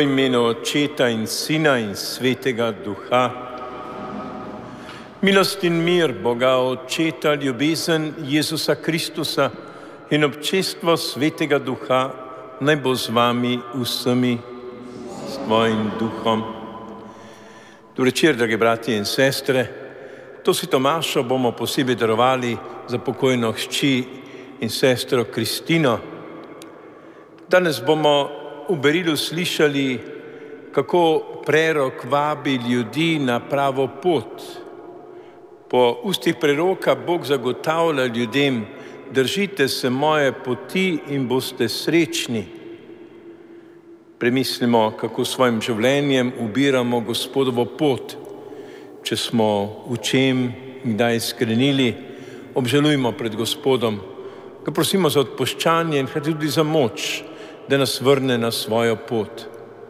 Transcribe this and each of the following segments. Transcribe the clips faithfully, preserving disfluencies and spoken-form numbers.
imenu Očeta in Sina in Svetega Duha. Milost in mir Boga Očeta, ljubezen Jezusa Kristusa in občestvo Svetega Duha naj bo z vami vsemi, s tvojim duhom. Dobro večer, dragi bratje in sestre. To si Tomašo bomo posebej darovali za pokojno hčer in sestro Kristino. Danes bomo v berilu slišali, kako prerok vabi ljudi na pravo pot. Po ustih preroka Bog zagotavlja ljudem: držite se moje poti in boste srečni. Premislimo, kako svojim življenjem ubiramo Gospodovo pot. Če smo v čem kdaj skrenili, obžalujmo pred Gospodom, ga prosimo za odpuščanje in tudi za moč, da nas vrne na svojo pot.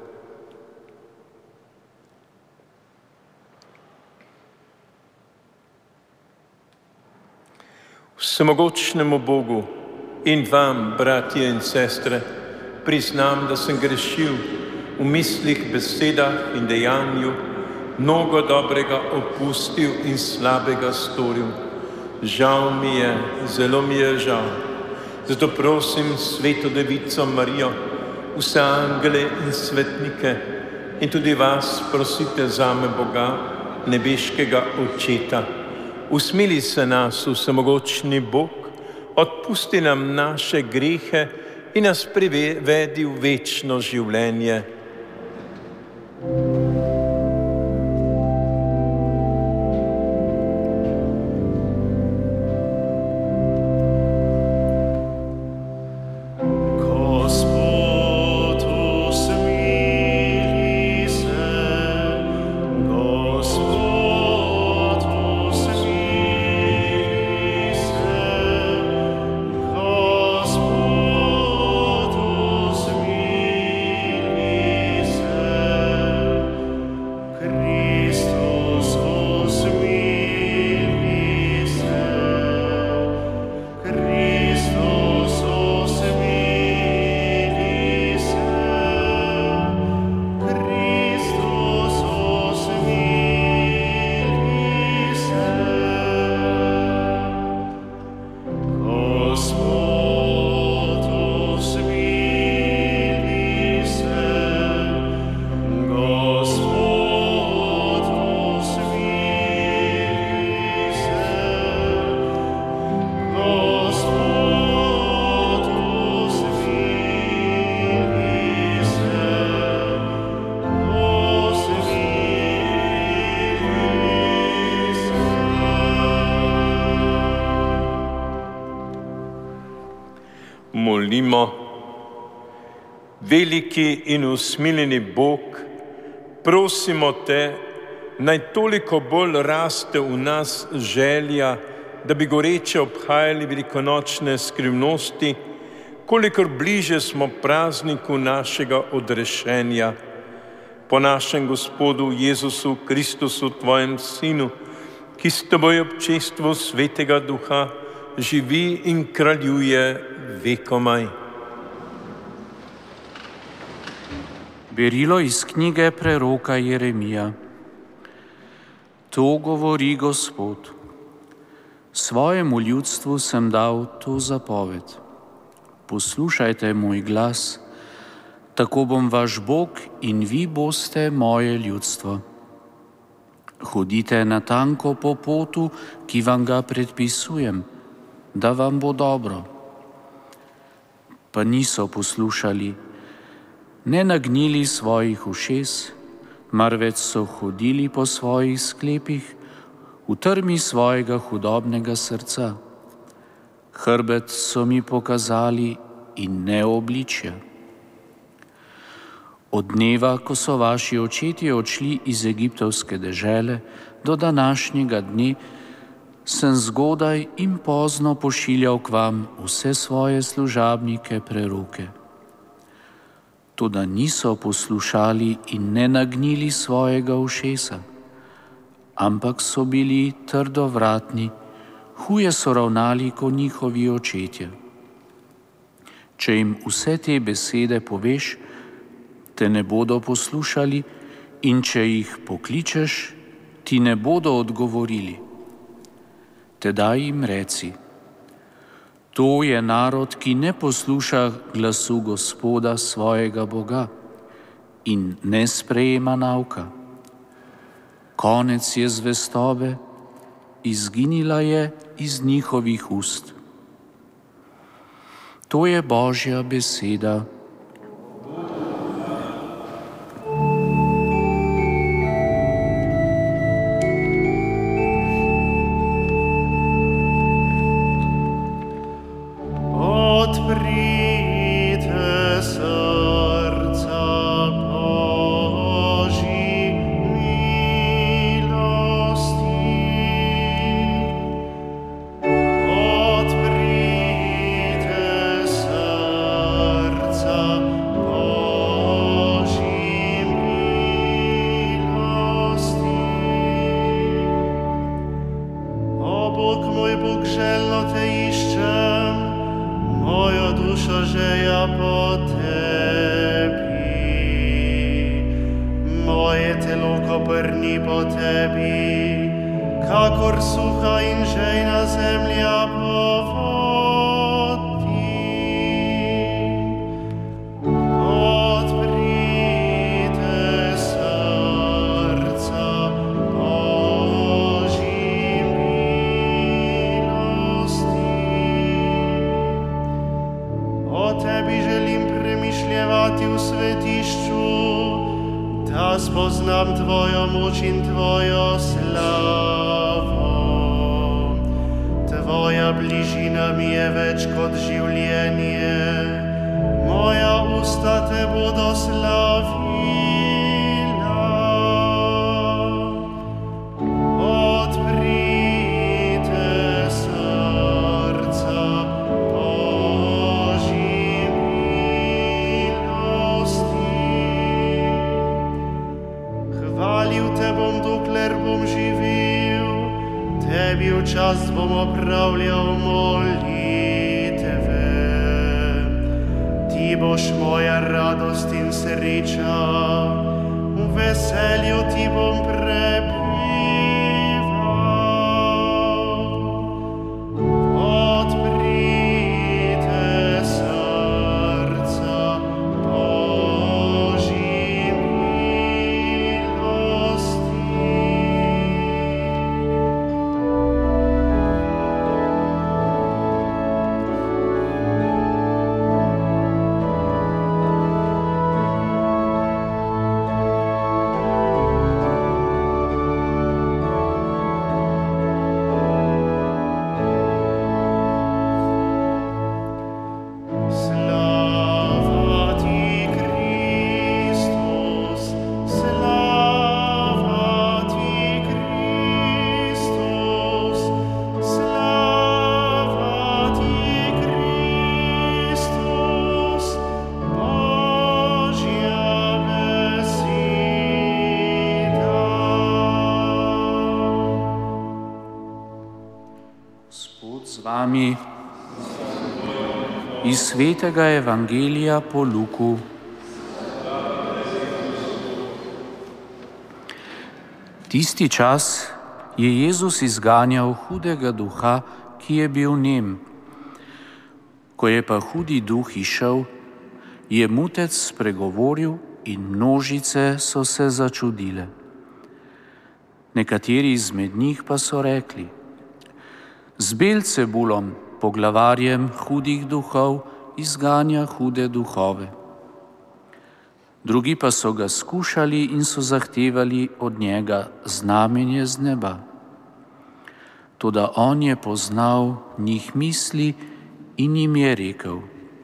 Vsemogočnemu Bogu in vam, bratje in sestre, priznam, da sem grešil v mislih, besedah in dejanju, mnogo dobrega opustil in slabega storil. Žal mi je, zelo mi je žal. Zato prosim Sveto Devico Marijo, vse angele in svetnike in tudi vas prosite zame Boga, nebeškega Očeta. Usmili se nas, vsemogočni Bog, odpusti nam naše grehe in nas privedi v večno življenje. Molimo. Veliki in usmiljeni Bog, prosimo te, naj toliko bolj raste v nas želja, da bi goreče obhajali velikonočne skrivnosti, kolikor bliže smo prazniku našega odrešenja. Po našem Gospodu Jezusu Kristusu, tvojem Sinu, ki s teboj občestvu Svetega Duha živi in kraljuje vekomaj. Berilo iz knjige preroka Jeremija. To govori Gospod. Svojemu ljudstvu sem dal to zapoved. Poslušajte moj glas, tako bom vaš Bog in vi boste moje ljudstvo. Hodite natanko po potu, ki vam ga predpisujem, da vam bo dobro. Pa niso poslušali, ne nagnili svojih ušes, marveč so hodili po svojih sklepih, v trmi svojega hudobnega srca. Hrbet so mi pokazali in ne obličja. Od dneva, ko so vaši očetje odšli iz egiptovske dežele, do današnjega dne sem zgodaj in pozno pošiljal k vam vse svoje služabnike preroke. Toda niso poslušali in ne nagnili svojega ušesa, ampak so bili trdovratni, huje so ravnali kot njihovi očetje. Če jim vse te besede poveš, te ne bodo poslušali, in če jih pokličeš, ti ne bodo odgovorili. Tedaj jim reci: to je narod, ki ne posluša glasu Gospoda svojega Boga in ne sprejema nauka. Konec je zvestobe, izginila je iz njihovih ust. To je Božja beseda. Spoznam tvojo moč in tvojo slavo. Tvoja bližina mi je več kot življenje, moja usta te bodo slavila. Odprite srca Božji milosti. Hvalil te bom, dokler bom živel, tebi v čast bom opravljal molitve. Ti boš moja radost in sreča, v veselju ti bom prebival. Odprite srca Božji vami iz svetega Evangelija po Luku. Tisti čas je Jezus izganjal hudega duha, ki je bil nem. Ko je pa hudi duh išel, je mutec spregovoril in množice so se začudile. Nekateri izmed njih pa so rekli: z Belcebulom, poglavarjem hudih duhov, izganja hude duhove. Drugi pa so ga skušali in so zahtevali od njega znamenje z neba. Toda on je poznal njih misli in jim je rekel: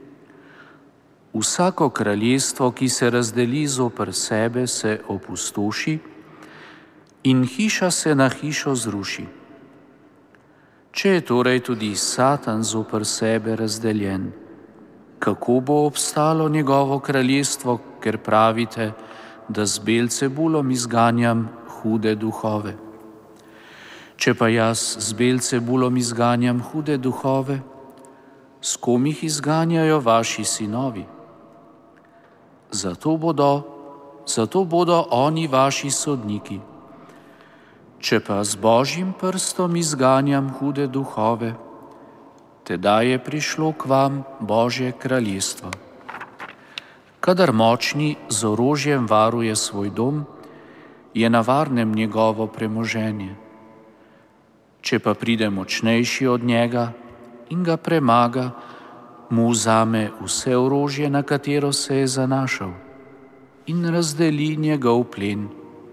vsako kraljestvo, ki se razdeli zoper sebe, se opustoši in hiša se na hišo zruši. Če je torej tudi Satan zoper sebe razdeljen, kako bo obstalo njegovo kraljestvo, ker pravite, da z Belcebulom izganjam hude duhove? Če pa jaz z Belcebulom izganjam hude duhove, s kom jih izganjajo vaši sinovi? zato bodo, zato bodo oni vaši sodniki. Če pa z Božjim prstom izganjam hude duhove, tedaj je prišlo k vam Božje kraljestvo. Kadar močni z orožjem varuje svoj dom, je na varnem njegovo premoženje. Če pa pride močnejši od njega in ga premaga, mu vzame vse orožje, na katero se je zanašal, in razdeli njegov plen.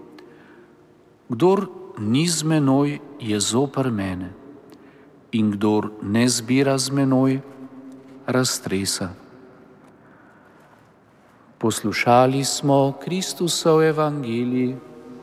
Kdor ni z menoj, je zoper mene, in kdor ne zbira z menoj, raztresa. Poslušali smo Kristusov evangelij.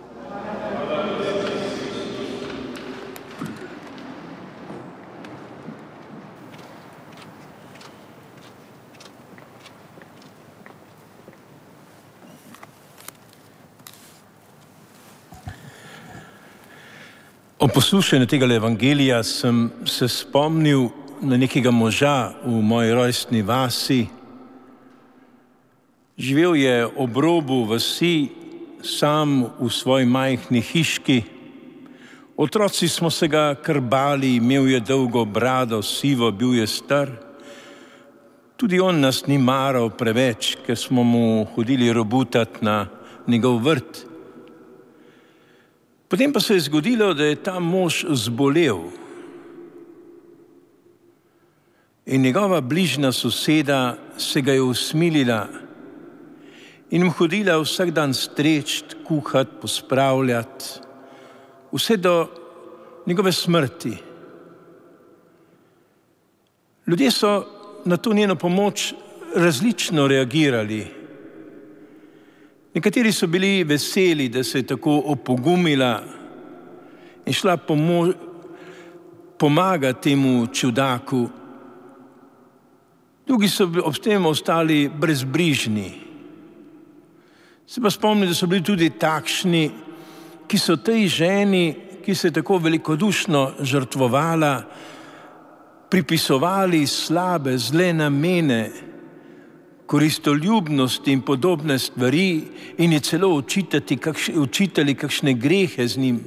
O poslušanju tega evangelija sem se spomnil na nekega moža v moji rojstni vasi. Živel je ob robu vasi, sam v svoji majhni hiški. Otroci smo se ga kar bali, imel je dolgo brado, sivo, bil je star. Tudi on nas ni maral preveč, ker smo mu hodili robutati na njegov vrt. Potem pa se je zgodilo, da je ta mož zbolel. In njegova bližnja soseda se ga je usmilila in mu hodila vsak dan streč, kuhat, pospravljati, vse do njegove smrti. Ljudje so na to njeno pomoč različno reagirali. Nekateri so bili veseli, da se je tako opogumila in šla pomo- pomagati temu čudaku. Drugi so ob tem ostali brezbrižni. Se pa spomnim, da so bili tudi takšni, ki so tej ženi, ki se je tako velikodušno žrtvovala, pripisovali slabe, zle namene, koristoljubnost in podobne stvari in je celo učitati, kakš, učitali kakšne grehe z njim.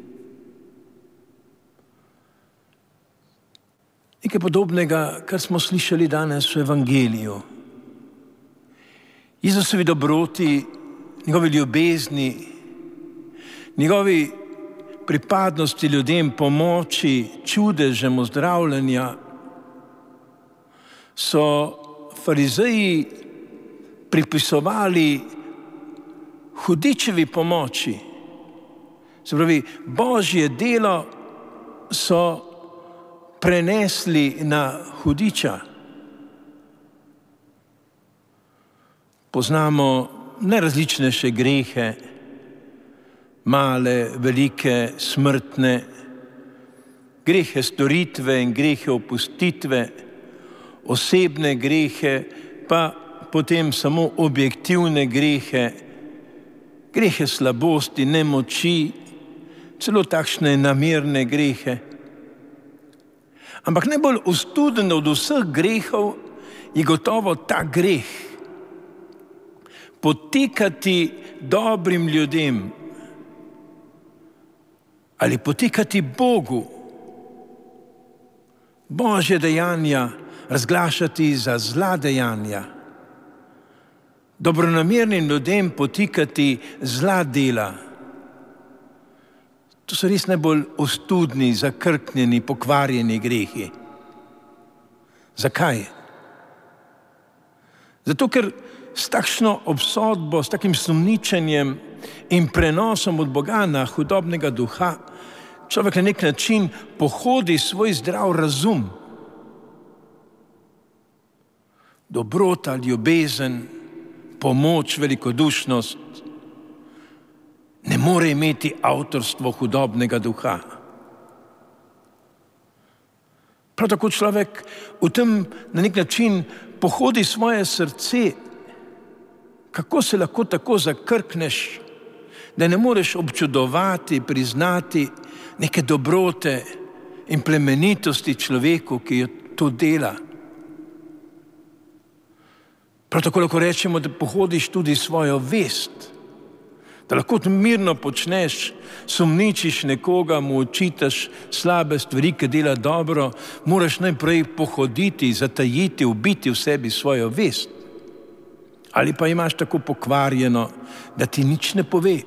Nekaj podobnega, kar smo slišali danes v evangeliju. Jezusovi dobroti, njegovi ljubezni, njegovi pripadnosti ljudem, pomoči, čudežem ozdravljenja so farizeji pripisovali hudičevi pomoči. Se pravi, Božje delo so prenesli na hudiča. Poznamo najrazličnejše grehe, male, velike, smrtne, grehe storitve in grehe opustitve, osebne grehe, pa potem samo objektivne grehe, grehe slabosti, nemoči, celo takšne namerne grehe. Ampak najbolj ostuden od vseh grehov je gotovo ta greh. Potekati dobrim ljudem ali potekati Bogu, Božje dejanja razglašati za zla dejanja, dobronamernim ljudem potikati zla dela. To so res najbolj ostudni, zakrknjeni, pokvarjeni grehi. Zakaj? Zato, ker s takšno obsodbo, s takim sumničenjem in prenosom od Boga na hudobnega duha človek na nek način pohodi svoj zdrav razum. Dobrota, ljubezen, pomoč, velikodušnost ne more imeti avtorstvo hudobnega duha. Prav tako človek v tem na nek način pohodi svoje srce. Kako se lahko tako zakrkneš, da ne moreš občudovati, priznati neke dobrote in plemenitosti človeku, ki jo to dela. Prav tako lahko rečemo, da pohodiš tudi svojo vest, da lahko mirno počneš, sumničiš nekoga, mu očitaš slabe stvari, ki dela dobro, moraš najprej pohoditi, zatajiti, ubiti v sebi svojo vest. Ali pa imaš tako pokvarjeno, da ti nič ne pove.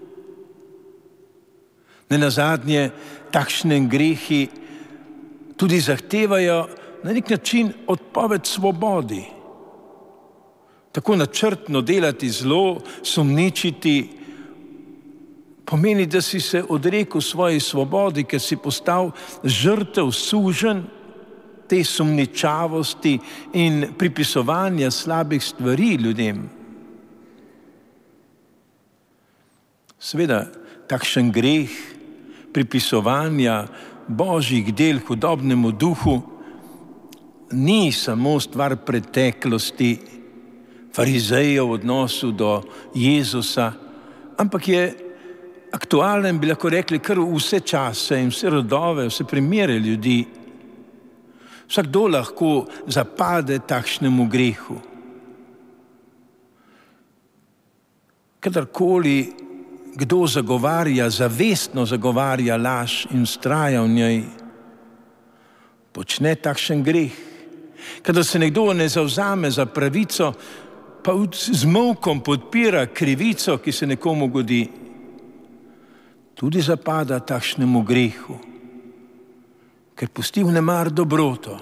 Nenazadnje, takšne grehi tudi zahtevajo na nek način odpoved svobodi. Tako načrtno delati zlo, sumničiti, pomeni, da si se odrekel svoji svobodi, ker si postal žrtev, suženj te sumničavosti in pripisovanja slabih stvari ljudem. Seveda, takšen greh pripisovanja božjih del hudobnemu duhu ni samo stvar preteklosti, farizejev v odnosu do Jezusa, ampak je aktualen, bi lahko rekli, kar vse čase in vse rodove, vse primere ljudi. Vsakdo lahko zapade takšnemu grehu. Kadarkoli kdo zagovarja, zavestno zagovarja laž in vztraja v njej, počne takšen greh. Kadar se nekdo ne zavzame za pravico, pa z molkom podpira krivico, ki se nekomu godi, tudi zapada takšnemu grehu, ker pusti vnemar dobroto.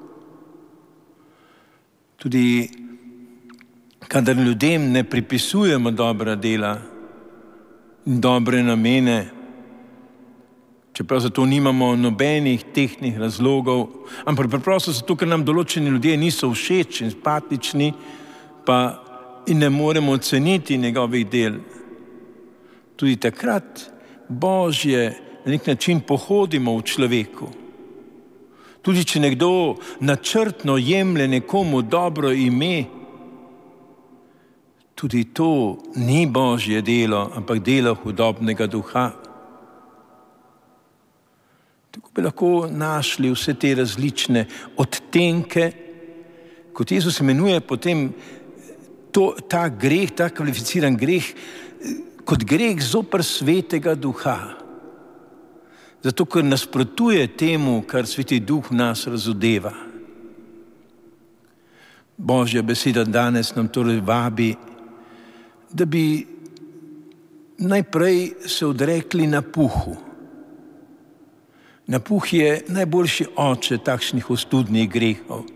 Tudi kadar ljudem ne pripisujemo dobra dela in dobre namene, čeprav za to nimamo nobenih tehtnih razlogov, ampak preprosto zato, ker nam določeni ljudje niso všeč in simpatični, pa in ne moremo oceniti njegovih del. Tudi takrat Božje na nek način pohodimo v človeku. Tudi če nekdo načrtno jemlje nekomu dobro ime, tudi to ni Božje delo, ampak delo hudobnega duha. Tako bi lahko našli vse te različne odtenke, kot Jezus imenuje potem to, ta greh, ta kvalificiran greh, kot greh zoper svetega duha. Zato, ker nasprotuje temu, kar sveti duh v nas razodeva. Božja beseda danes nam torej vabi, da bi najprej se odrekli napuhu. Napuh je najboljši oče takšnih ostudnih grehov.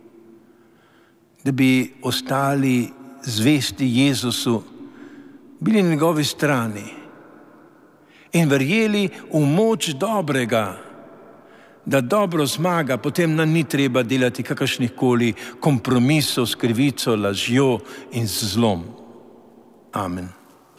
Da bi ostali zvesti Jezusu, bili na njegovi strani in verjeli v moč dobrega, da dobro zmaga, potem nam ni treba delati kakršnih koli kompromisov s krivico, lažjo in z zlom. Amen.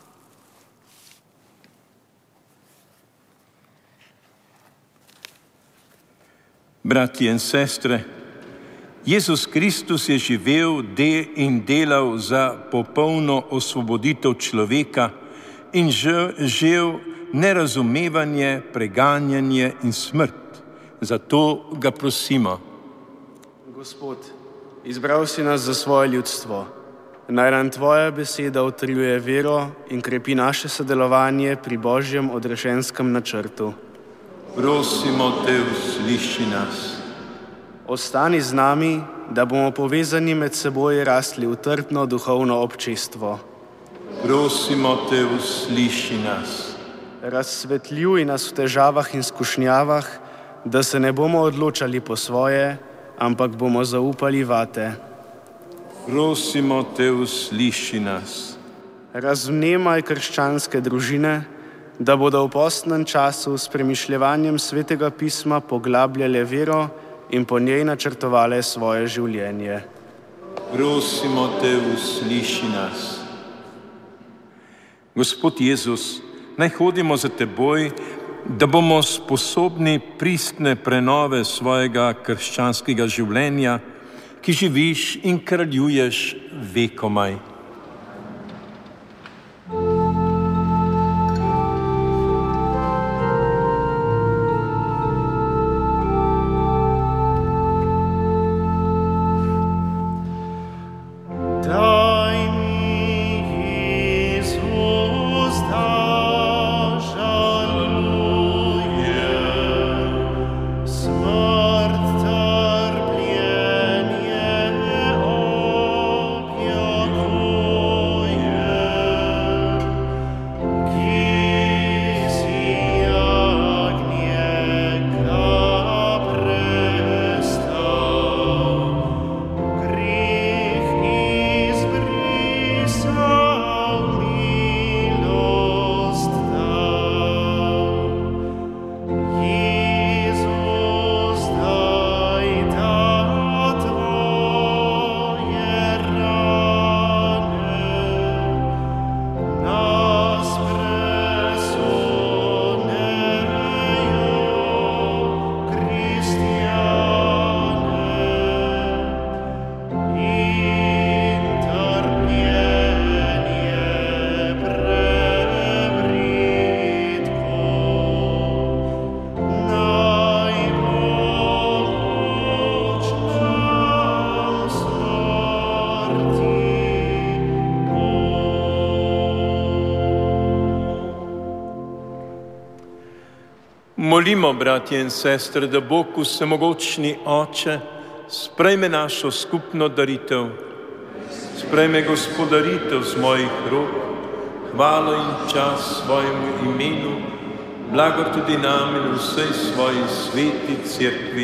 Bratje in sestre, Jezus Kristus je živel de in delal za popolno osvoboditev človeka in žel nerazumevanje, preganjanje in smrt. Zato ga prosimo. Gospod, izbral si nas za svoje ljudstvo. Naj nam tvoja beseda utrjuje vero in krepi naše sodelovanje pri Božjem odrešenskem načrtu. Prosimo te, usliši nas. Ostani z nami, da bomo povezani med seboj rasli v trdno duhovno občestvo. Prosimo te, usliši nas. Razsvetljuj nas v težavah in skušnjavah, da se ne bomo odločali po svoje, ampak bomo zaupali vate. Prosimo te, usliši nas. Razvnemaj krščanske družine, da bodo v postnem času s premišljevanjem Svetega pisma poglabljale vero in po njej načrtovale svoje življenje. Prosimo te, usliši nas. Gospod Jezus, naj hodimo za teboj, da bomo sposobni pristne prenove svojega krščanskega življenja, ki živiš in kraljuješ vekomaj. Molimo, bratje in sestre, da Bog vsemogočni Oče sprejme našo skupno daritev, sprejme gospodaritev z mojih rok, hvalo in čas svojemu imenu, blagor tudi nam in vsej svoji sveti cerkvi.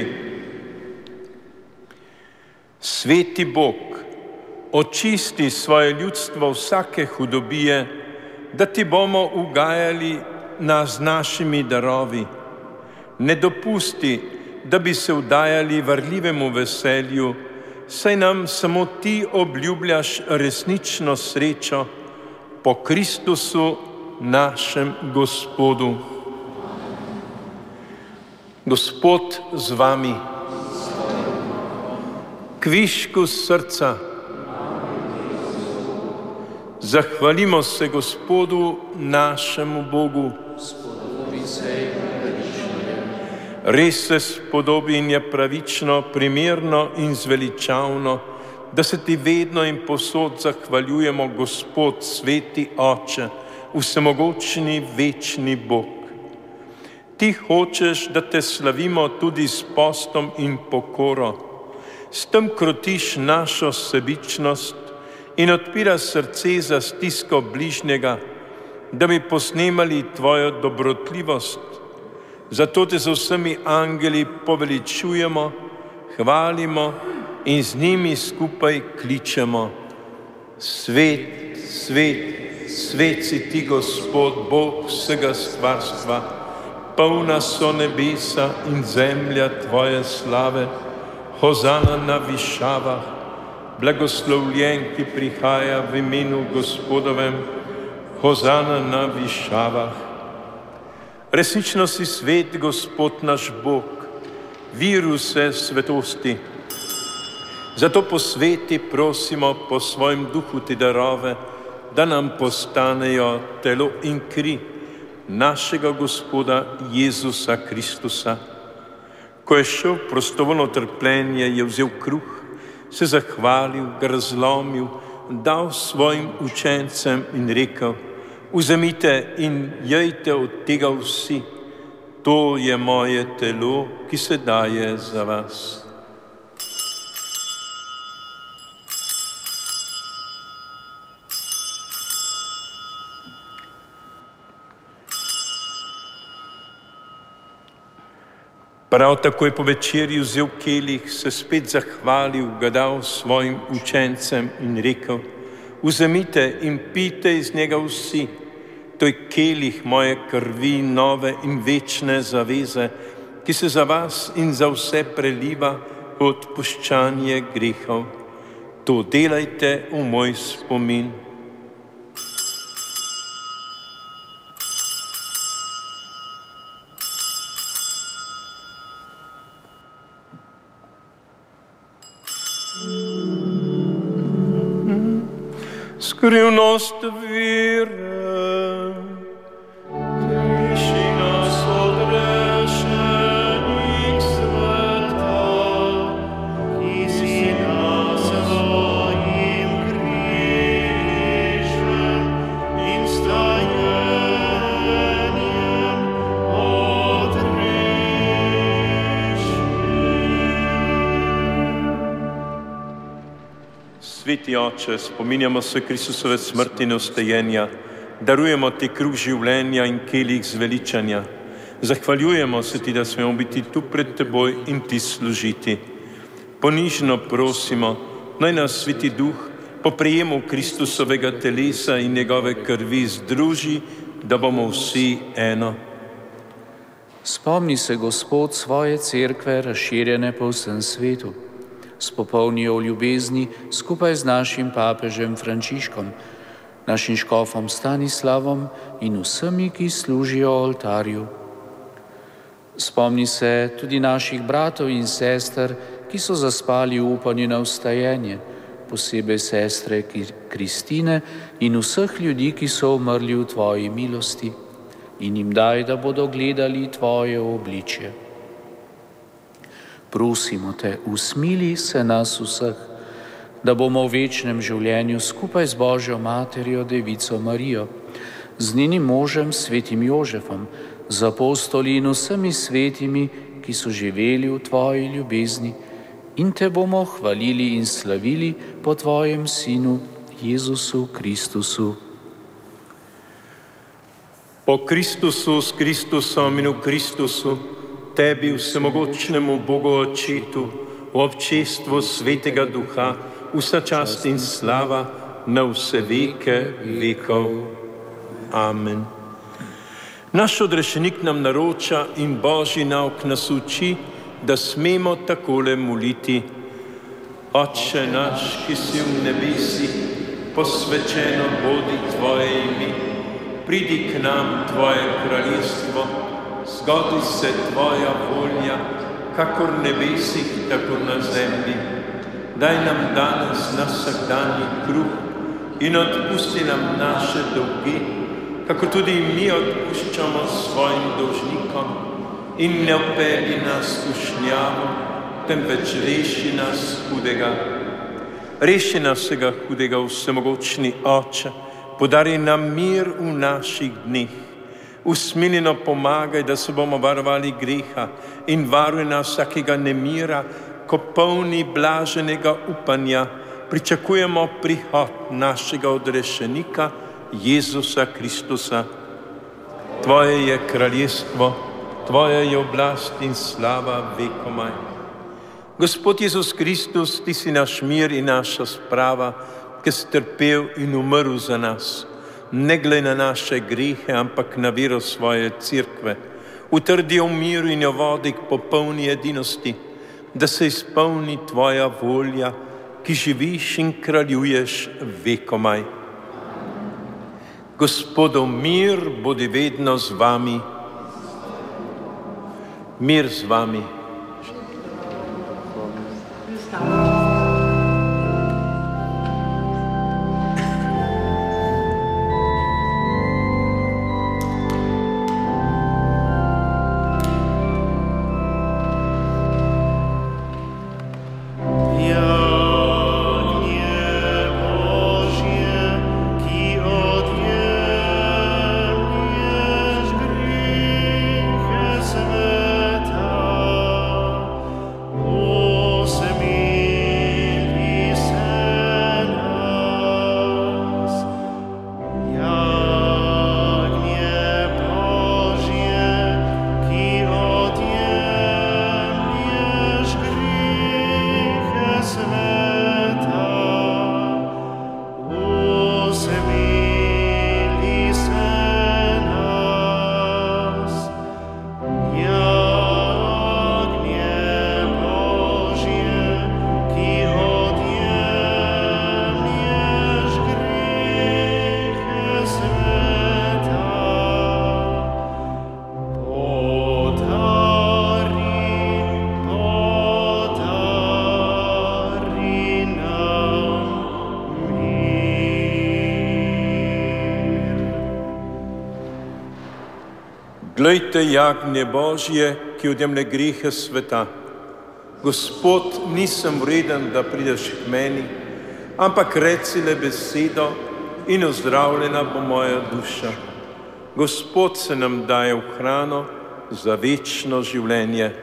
Sveti Bog, očisti svoje ljudstvo vsake hudobije, da ti bomo ugajali nas z našimi darovi. Ne dopusti, da bi se vdajali varljivemu veselju, saj nam samo ti obljubljaš resnično srečo po Kristusu, našem Gospodu. Gospod z vami, kvišku srca, zahvalimo se Gospodu, našemu Bogu. Res se spodobi in je pravično, primerno in zveličavno, da se ti vedno in povsod zahvaljujemo, Gospod, sveti Oče, vsemogočni, večni Bog. Ti hočeš, da te slavimo tudi s postom in pokoro. S tem krotiš našo sebičnost in odpiraš srce za stisko bližnjega, da bi posnemali tvojo dobrotljivost. Zato te z vsemi angeli poveličujemo, hvalimo in z njimi skupaj kličemo. Svet, svet, svet si ti, Gospod, Bog vsega stvarstva, polna so nebesa in zemlja tvoje slave. Hozana na višavah, blagoslovljen, ki prihaja v imenu Gospodovem. Hozana na višavah. Resnično si svet, Gospod naš Bog, vir vse svetosti. Zato po sveti prosimo po svojem duhu ti darove, da nam postanejo telo in kri našega Gospoda Jezusa Kristusa. Ko je šel v prostovoljno trpljenje, je vzel kruh, se zahvalil, ga razlomil, dal svojim učencem in rekel: vzemite in jejte od tega vsi, to je moje telo, ki se daje za vas. Prav tako je po večerji vzel kelih, se spet zahvalil, ga dal svojim učencem in rekel: vzemite in pijte iz njega vsi, to je kelih moje krvi, nove in večne zaveze, ki se za vas in za vse preliva v odpuščanje grehov. To delajte v moj spomin. Skrivnost vere, tiši nas od rešenih sveta, ki si nas svojim križem in stajenjem odrešil. Sveti Oče, spominjamo se Kristusove smrti in vstajenja, darujemo ti kruh življenja in kelih zveličanja. Zahvaljujemo se ti, da smemo biti tu pred teboj in ti služiti. Ponižno prosimo, naj nas Sveti Duh po prejemu Kristusovega telesa in njegove krvi združi, da bomo vsi eno. Spomni se, Gospod, svoje cerkve, razširjene po vsem svetu. Spopolni jo v ljubezni skupaj z našim papežem Frančiškom, našim škofom Stanislavom in vsemi, ki služijo oltarju. Spomni se tudi naših bratov in sester, ki so zaspali v upanju na vstajenje, posebej sestre Kristine in vseh ljudi, ki so umrli v tvoji milosti, in jim daj, da bodo gledali tvoje obličje. Prosimo te, usmili se nas vseh, da bomo v večnem življenju skupaj z Božjo Materjo, Devico Marijo, z njenim možem, svetim Jožefom, z apostoli in vsemi svetimi, ki so živeli v tvoji ljubezni, in te bomo hvalili in slavili po tvojem Sinu, Jezusu Kristusu. Po Kristusu, s Kristusom in v Kristusu, tebi, vsemogočnemu Bogu Očetu, v občestvu Svetega Duha, vsa čast in slava na vse veke vekov. Amen. Naš odrešenik nam naroča in Božji nauk nas uči, da smemo takole moliti. Otče naš, ki si v nebesih, posvečeno bodi tvoje ime. Pridi k nam tvoje kraljestvo, zgodi se tvoja volja, kakor v nebesih, tako na zemlji. Daj nam danes naš vsakdanji kruh in odpusti nam naše dolge, kako tudi mi odpuščamo svojim dolžnikom, in ne vpelji nas v kušnjavo, temveč reši nas hudega. Reši nas vsega hudega, vsemogočni Oče, podari nam mir v naših dneh. Usmiljeno pomagaj, da se bomo varovali greha, in varuj nas vsakega nemira, ko polni blaženega upanja pričakujemo prihod našega odrešenika, Jezusa Kristusa. Tvoje je kraljestvo, tvoja je oblast in slava vekomaj. Gospod Jezus Kristus, ti si naš mir in naša sprava, ki si trpel in umrl za nas. Ne glej na naše grehe, ampak na vero svoje cerkve. Utrdi jo v miru in jo vodi k popolni edinosti, da se izpolni tvoja volja, ki živiš in kraljuješ vekomaj. Gospodov mir bodi vedno z vami. Mir z vami. Glejte jagnje Božje, ki odjemlje grehe sveta. Gospod, nisem vreden, da prideš k meni, ampak reci le besedo in ozdravljena bo moja duša. Gospod se nam daje v hrano za večno življenje.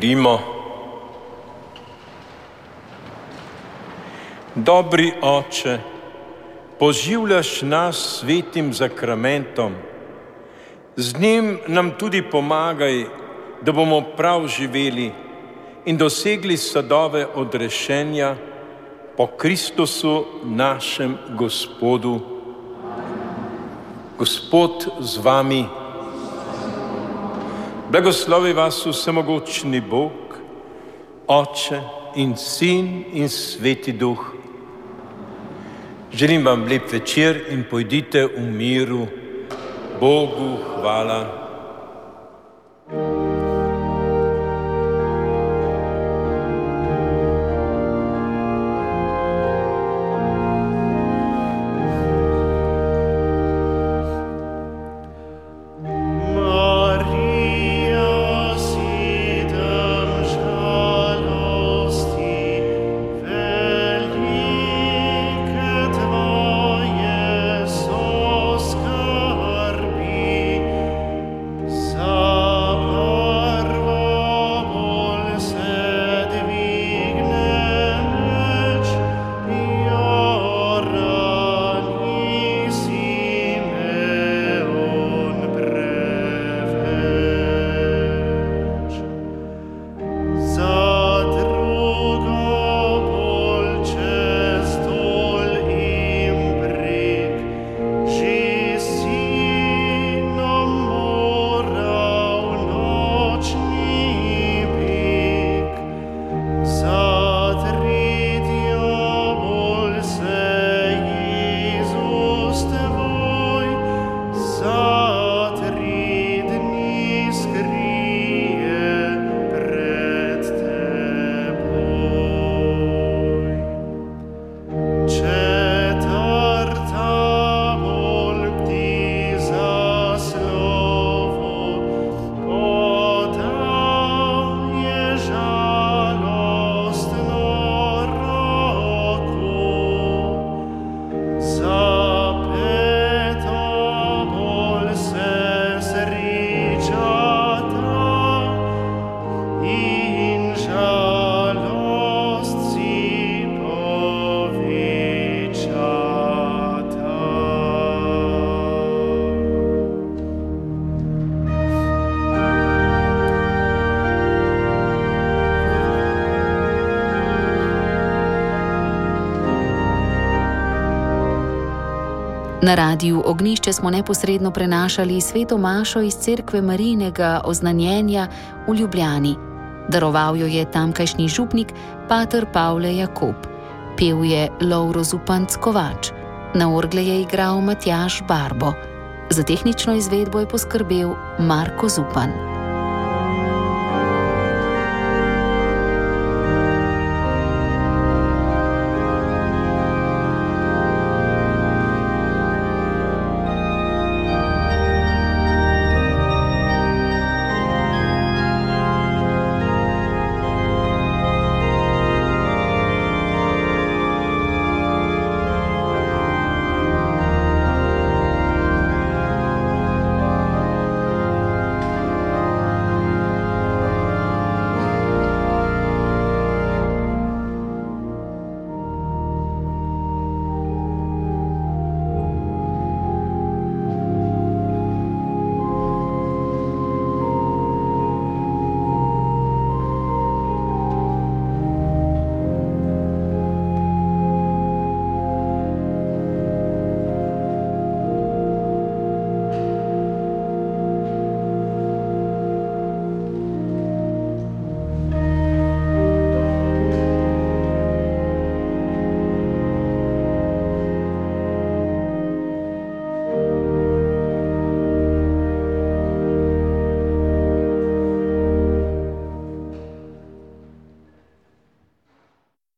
Pomirimo. Dobri Oče, poživljaš nas s svetim zakramentom. Z njim nam tudi pomagaj, da bomo prav živeli in dosegli sadove odrešenja po Kristusu našem Gospodu. Gospod z vami. Blagoslovi vas vsemogočni Bog, Oče in Sin in Sveti Duh. Želim vam lep večer in pojdite v miru. Bogu hvala. Na Radiu Ognjišče smo neposredno prenašali sveto mašo iz cerkve Marijinega oznanjenja v Ljubljani. Daroval jo je tamkajšnji župnik pater Pavle Jakob. Pel je Lovro Zupanc Kovač. Na orgle je igral Matjaž Barbo. Za tehnično izvedbo je poskrbel Marko Zupan.